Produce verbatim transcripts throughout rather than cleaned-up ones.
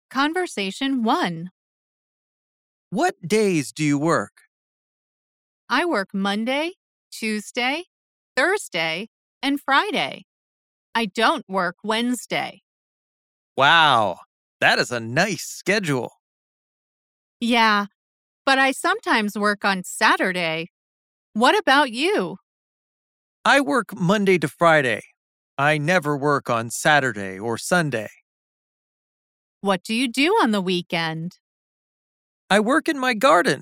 Conversation one. What days do you work? I work Monday, Tuesday, Thursday, and Friday. I don't work Wednesday. Wow, that is a nice schedule. Yeah, but I sometimes work on Saturday. What about you? I work Monday to Friday. I never work on Saturday or Sunday. What do you do on the weekend? I work in my garden.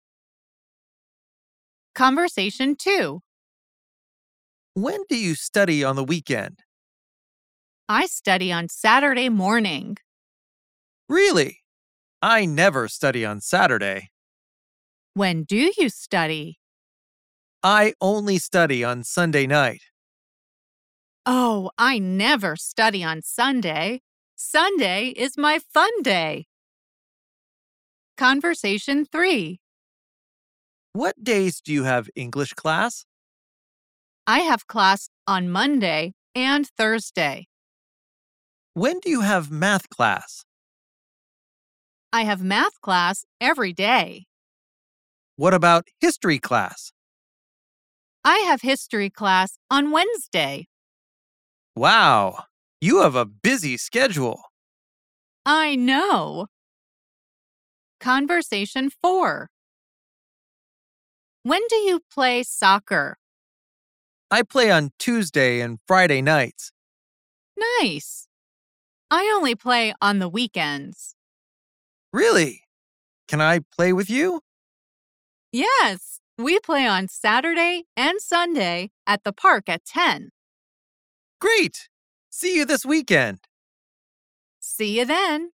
Conversation two. When do you study on the weekend? I study on Saturday morning. Really? I never study on Saturday. When do you study? I only study on Sunday night. Oh, I never study on Sunday. Sunday is my fun day. Conversation three. What days do you have English class? I have class on Monday and Thursday. When do you have math class? I have math class every day. What about history class? I have history class on Wednesday. Wow, you have a busy schedule. I know. Conversation four. When do you play soccer? I play on Tuesday and Friday nights. Nice. I only play on the weekends. Really? Can I play with you? Yes, we play on Saturday and Sunday at the park at ten. Great! See you this weekend. See you then.